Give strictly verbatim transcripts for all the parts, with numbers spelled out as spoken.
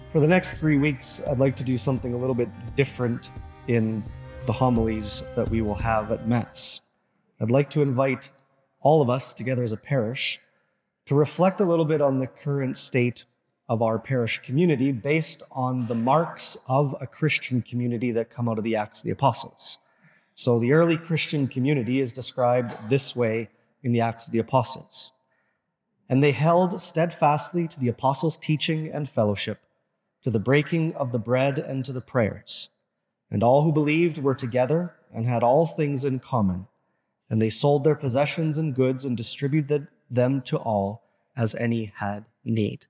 For the next three weeks, I'd like to do something a little bit different in the homilies that we will have at Mass. I'd like to invite all of us together as a parish to reflect a little bit on the current state of our parish community based on the marks of a Christian community that come out of the Acts of the Apostles. So the early Christian community is described this way in the Acts of the Apostles. And they held steadfastly to the apostles' teaching and fellowship, to the breaking of the bread and to the prayers. And all who believed were together and had all things in common. And they sold their possessions and goods and distributed them to all as any had need.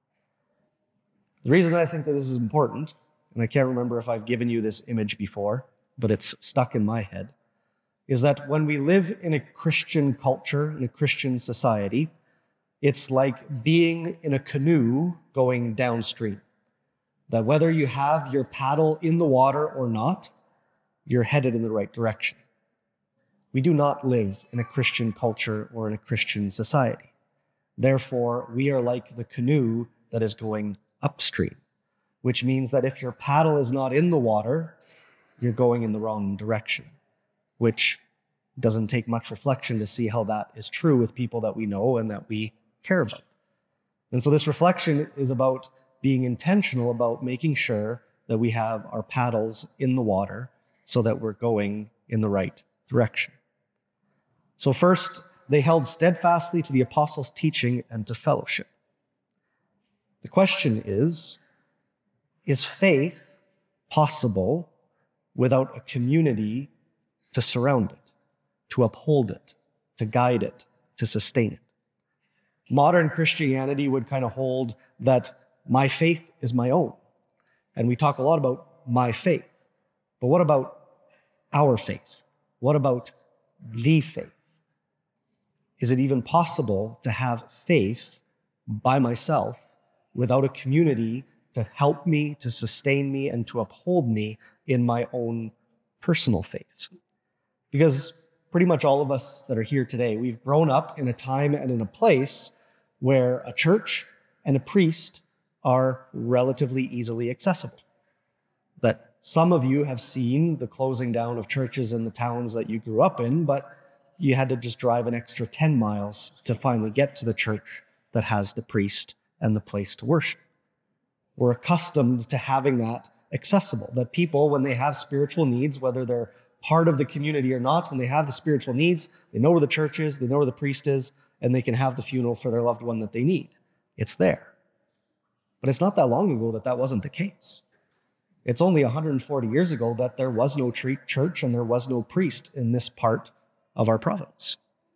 The reason I think that this is important, and I can't remember if I've given you this image before, but it's stuck in my head, is that when we live in a Christian culture, in a Christian society, it's like being in a canoe going downstream. That whether you have your paddle in the water or not, you're headed in the right direction. We do not live in a Christian culture or in a Christian society. Therefore, we are like the canoe that is going upstream, which means that if your paddle is not in the water, you're going in the wrong direction, which doesn't take much reflection to see how that is true with people that we know and that we care about. And so this reflection is about being intentional about making sure that we have our paddles in the water so that we're going in the right direction. So first, they held steadfastly to the apostles' teaching and to fellowship. The question is, is faith possible without a community to surround it, to uphold it, to guide it, to sustain it? Modern Christianity would kind of hold that my faith is my own. And we talk a lot about my faith. But what about our faith? What about the faith? Is it even possible to have faith by myself without a community to help me, to sustain me, and to uphold me in my own personal faith? Because pretty much all of us that are here today, we've grown up in a time and in a place where a church and a priest are relatively easily accessible. That some of you have seen the closing down of churches in the towns that you grew up in, but you had to just drive an extra ten miles to finally get to the church that has the priest and the place to worship. We're accustomed to having that accessible, that people, when they have spiritual needs, whether they're part of the community or not, when they have the spiritual needs, they know where the church is, they know where the priest is, and they can have the funeral for their loved one that they need. It's there. But it's not that long ago that that wasn't the case. It's only one hundred forty years ago that there was no church and there was no priest in this part of our province.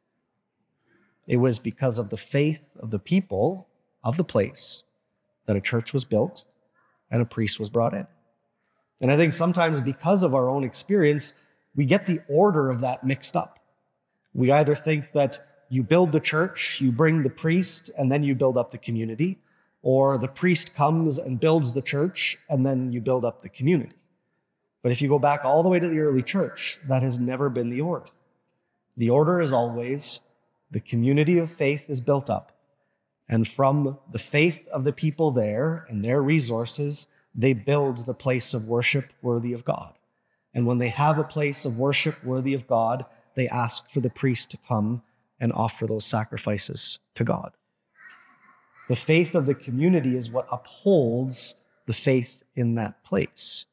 It was because of the faith of the people of the place that a church was built and a priest was brought in. And I think sometimes because of our own experience, we get the order of that mixed up. We either think that you build the church, you bring the priest, and then you build up the community, or the priest comes and builds the church, and then you build up the community. But if you go back all the way to the early church, that has never been the order. The order is always the community of faith is built up, and from the faith of the people there and their resources, they build the place of worship worthy of God. And when they have a place of worship worthy of God, they ask for the priest to come and offer those sacrifices to God. The faith of the community is what upholds the faith in that place.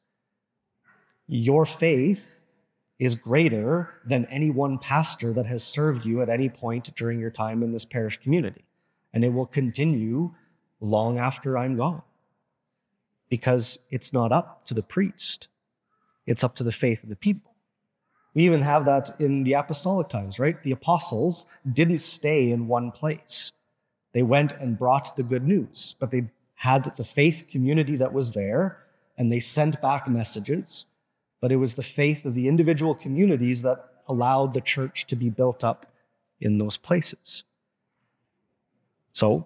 Your faith is greater than any one pastor that has served you at any point during your time in this parish community. And it will continue long after I'm gone. Because it's not up to the priest. It's up to the faith of the people. We even have that in the apostolic times, right? The apostles didn't stay in one place. They went and brought the good news, but they had the faith community that was there, and they sent back messages, but it was the faith of the individual communities that allowed the church to be built up in those places. So,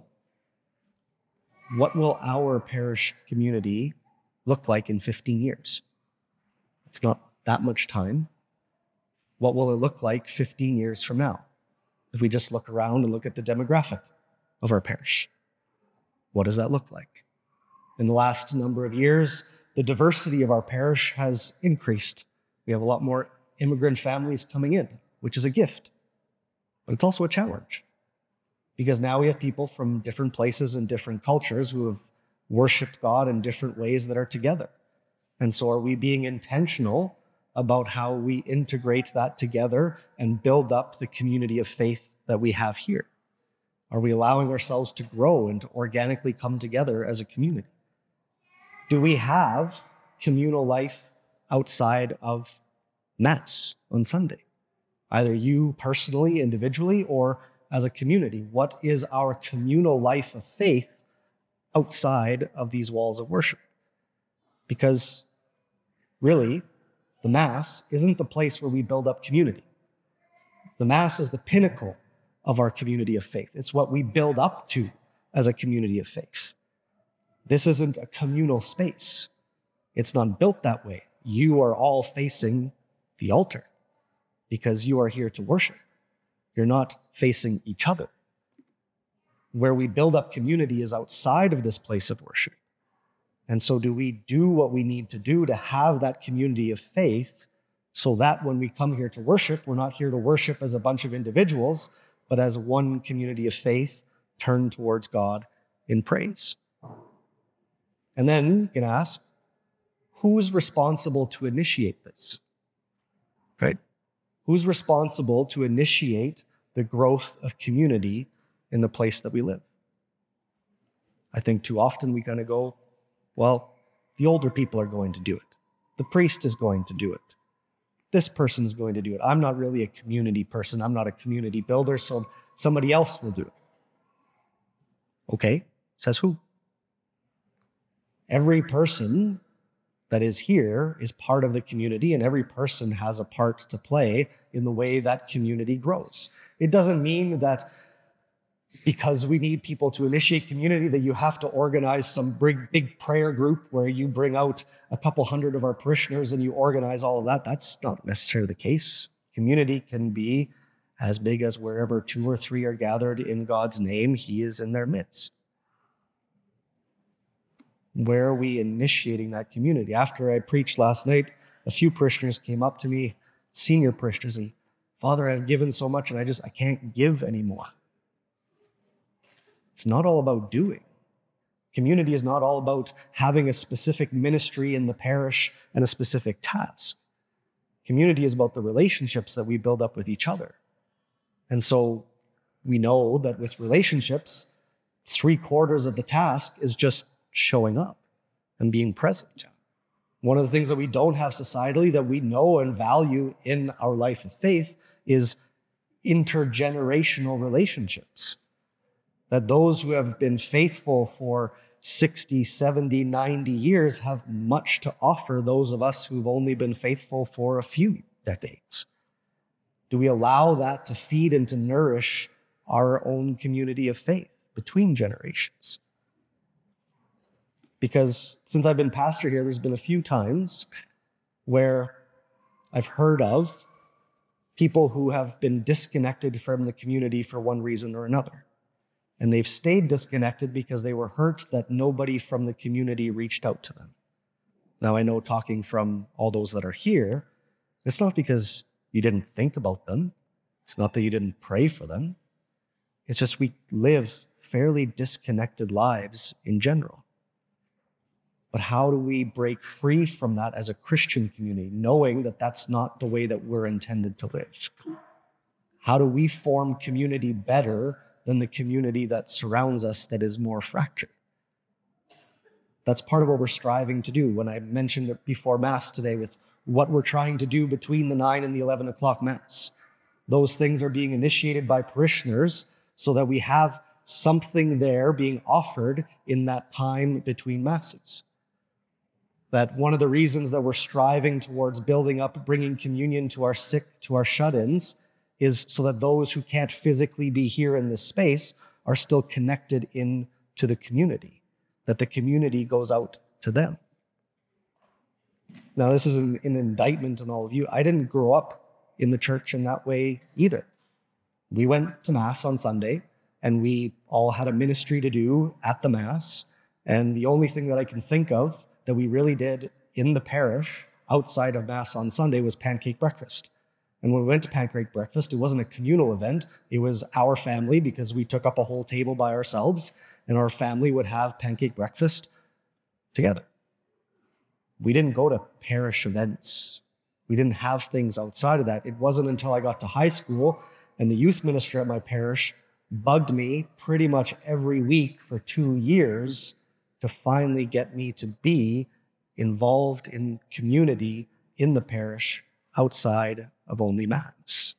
what will our parish community look like in fifteen years? It's not that much time. What will it look like fifteen years from now? If we just look around and look at the demographic of our parish, what does that look like? In the last number of years, the diversity of our parish has increased. We have a lot more immigrant families coming in, which is a gift, but it's also a challenge, because now we have people from different places and different cultures who have worshiped God in different ways that are together. And so are we being intentional about how we integrate that together and build up the community of faith that we have here? Are we allowing ourselves to grow and to organically come together as a community? Do we have communal life outside of Mass on Sunday? Either you personally, individually, or as a community. What is our communal life of faith outside of these walls of worship? Because really, the Mass isn't the place where we build up community. The Mass is the pinnacle of our community of faith. It's what we build up to as a community of faith. This isn't a communal space. It's not built that way. You are all facing the altar because you are here to worship. You're not facing each other. Where we build up community is outside of this place of worship. And so do we do what we need to do to have that community of faith so that when we come here to worship, we're not here to worship as a bunch of individuals, but as one community of faith turned towards God in praise. And then you can ask, who's responsible to initiate this? Right? Who's responsible to initiate the growth of community in the place that we live? I think too often we kind of go, well, the older people are going to do it. The priest is going to do it. This person is going to do it. I'm not really a community person. I'm not a community builder, so somebody else will do it. Okay, says who? Every person that is here is part of the community, and every person has a part to play in the way that community grows. It doesn't mean that because we need people to initiate community that you have to organize some big, big prayer group where you bring out a couple hundred of our parishioners and you organize all of that. That's not necessarily the case. Community can be as big as wherever two or three are gathered in God's name, He is in their midst. Where are we initiating that community? After I preached last night, a few parishioners came up to me, senior parishioners, and Father, I've given so much and I just, I can't give anymore. It's not all about doing. Community is not all about having a specific ministry in the parish and a specific task. Community is about the relationships that we build up with each other. And so we know that with relationships, three quarters of the task is just showing up and being present. One of the things that we don't have societally that we know and value in our life of faith is intergenerational relationships. That those who have been faithful for sixty, seventy, ninety years have much to offer those of us who've only been faithful for a few decades. Do we allow that to feed and to nourish our own community of faith between generations? Because since I've been pastor here, there's been a few times where I've heard of people who have been disconnected from the community for one reason or another. And they've stayed disconnected because they were hurt that nobody from the community reached out to them. Now, I know talking from all those that are here, it's not because you didn't think about them. It's not that you didn't pray for them. It's just we live fairly disconnected lives in general. But how do we break free from that as a Christian community, knowing that that's not the way that we're intended to live? How do we form community better than the community that surrounds us that is more fractured? That's part of what we're striving to do. When I mentioned it before Mass today with what we're trying to do between the nine and the eleven o'clock Mass, those things are being initiated by parishioners so that we have something there being offered in that time between Masses. That one of the reasons that we're striving towards building up, bringing communion to our sick, to our shut-ins, is so that those who can't physically be here in this space are still connected in to the community, that the community goes out to them. Now, this is an, an indictment on all of you. I didn't grow up in the church in that way either. We went to Mass on Sunday, and we all had a ministry to do at the Mass, And the only thing that I can think of that we really did in the parish outside of Mass on Sunday was pancake breakfast. And when we went to pancake breakfast, it wasn't a communal event. It was our family, because we took up a whole table by ourselves, and our family would have pancake breakfast together. We didn't go to parish events. We didn't have things outside of that. It wasn't until I got to high school and the youth minister at my parish bugged me pretty much every week for two years to finally get me to be involved in community in the parish outside of only Mass.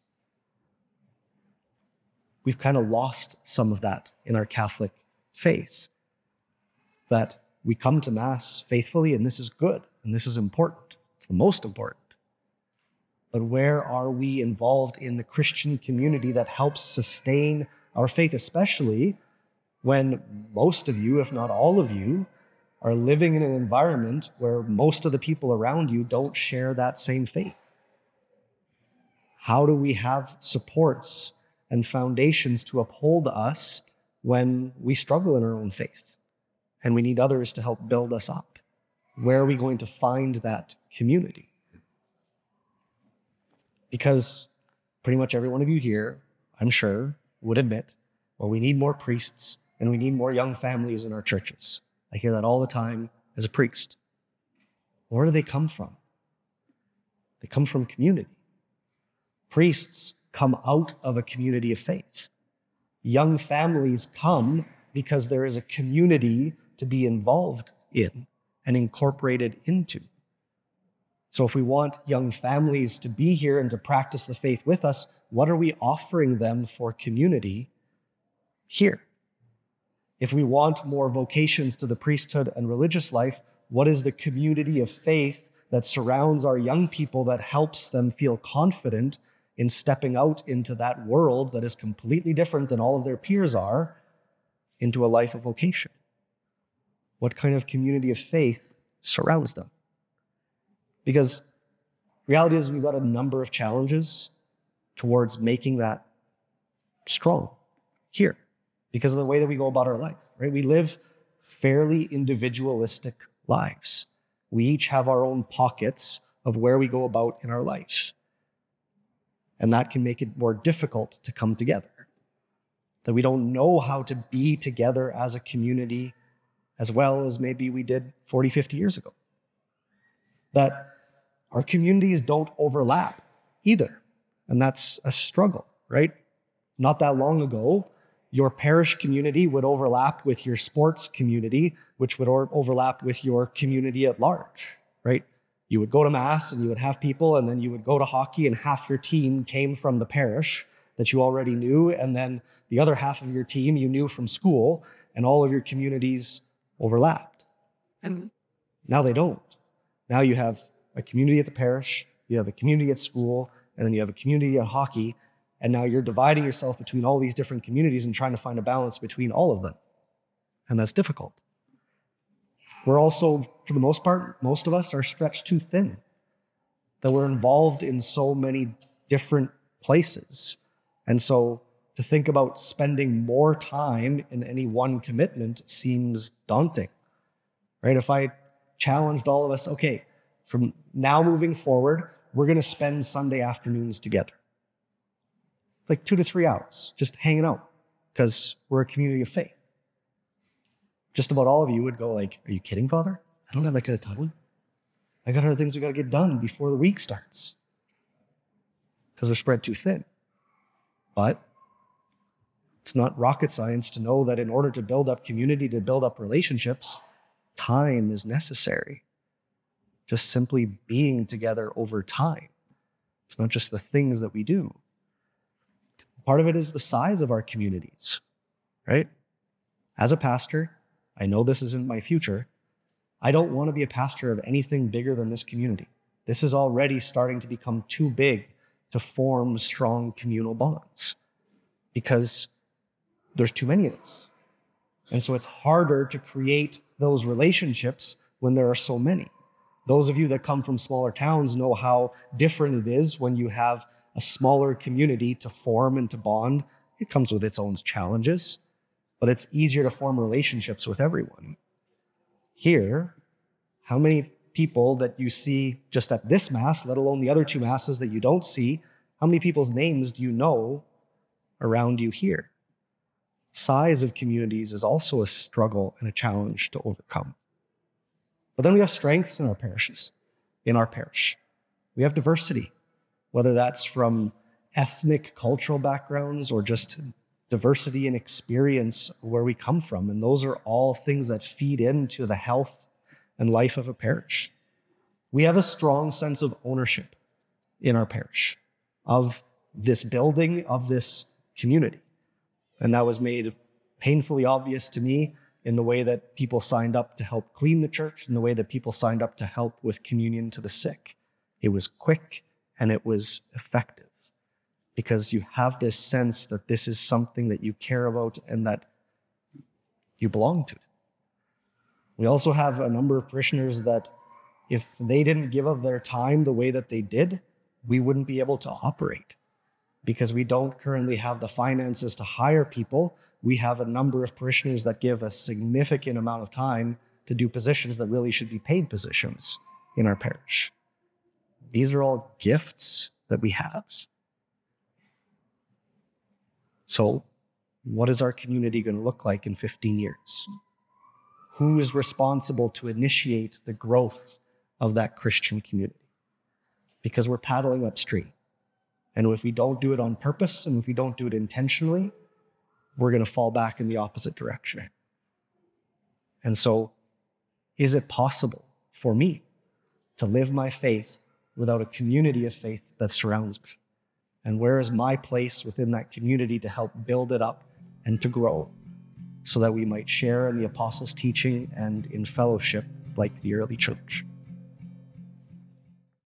We've kind of lost some of that in our Catholic faith, that we come to Mass faithfully, and this is good, and this is important. It's the most important. But where are we involved in the Christian community that helps sustain our faith, especially when most of you, if not all of you, are living in an environment where most of the people around you don't share that same faith? How do we have supports and foundations to uphold us when we struggle in our own faith and we need others to help build us up? Where are we going to find that community? Because pretty much every one of you here, I'm sure, would admit, well, we need more priests and we need more young families in our churches. I hear that all the time as a priest. Where do they come from? They come from community. Priests come out of a community of faith. Young families come because there is a community to be involved in and incorporated into. So if we want young families to be here and to practice the faith with us, what are we offering them for community here? If we want more vocations to the priesthood and religious life, what is the community of faith that surrounds our young people that helps them feel confident in stepping out into that world that is completely different than all of their peers are, into a life of vocation? What kind of community of faith surrounds them? Because reality is we've got a number of challenges towards making that strong here because of the way that we go about our life, right? We live fairly individualistic lives. We each have our own pockets of where we go about in our life. And that can make it more difficult to come together. That we don't know how to be together as a community as well as maybe we did forty, fifty years ago. That our communities don't overlap either. And that's a struggle, right? Not that long ago, your parish community would overlap with your sports community, which would or- overlap with your community at large, right? You would go to Mass and you would have people, and then you would go to hockey and half your team came from the parish that you already knew, and then the other half of your team you knew from school, and all of your communities overlapped. And now they don't. Now you have a community at the parish, you have a community at school, and then you have a community at hockey, and now you're dividing yourself between all these different communities and trying to find a balance between all of them. And that's difficult. We're also, for the most part, most of us are stretched too thin, that we're involved in so many different places. And so to think about spending more time in any one commitment seems daunting, right? If I challenged all of us, okay, from now moving forward, we're going to spend Sunday afternoons together. Like two to three hours, just hanging out, because we're a community of faith. Just about all of you would go like, are you kidding, Father? I don't have that kind of time. I got other things we got to get done before the week starts. Because we're spread too thin. But it's not rocket science to know that in order to build up community, to build up relationships, time is necessary. Just simply being together over time. It's not just the things that we do. Part of it is the size of our communities, right? As a pastor, I know this isn't my future. I don't want to be a pastor of anything bigger than this community. This is already starting to become too big to form strong communal bonds because there's too many of us. And so it's harder to create those relationships when there are so many. Those of you that come from smaller towns know how different it is when you have a smaller community to form and to bond. It comes with its own challenges, but it's easier to form relationships with everyone. Here, how many people that you see just at this Mass, let alone the other two Masses that you don't see, how many people's names do you know around you here? Size of communities is also a struggle and a challenge to overcome. But then we have strengths in our parishes, in our parish. We have diversity, whether that's from ethnic, cultural backgrounds or just diversity in experience where we come from. And those are all things that feed into the health and life of a parish. We have a strong sense of ownership in our parish, of this building, of this community. And that was made painfully obvious to me in the way that people signed up to help clean the church, in the way that people signed up to help with communion to the sick. It was quick and it was effective because you have this sense that this is something that you care about and that you belong to. We also have a number of parishioners that if they didn't give of their time the way that they did, we wouldn't be able to operate because we don't currently have the finances to hire people. We have a number of parishioners that give a significant amount of time to do positions that really should be paid positions in our parish. These are all gifts that we have. So, what is our community going to look like in fifteen years? Who is responsible to initiate the growth of that Christian community? Because we're paddling upstream. And if we don't do it on purpose and if we don't do it intentionally, we're going to fall back in the opposite direction. And so, is it possible for me to live my faith without a community of faith that surrounds me? And where is my place within that community to help build it up and to grow so that we might share in the apostles' teaching and in fellowship like the early church?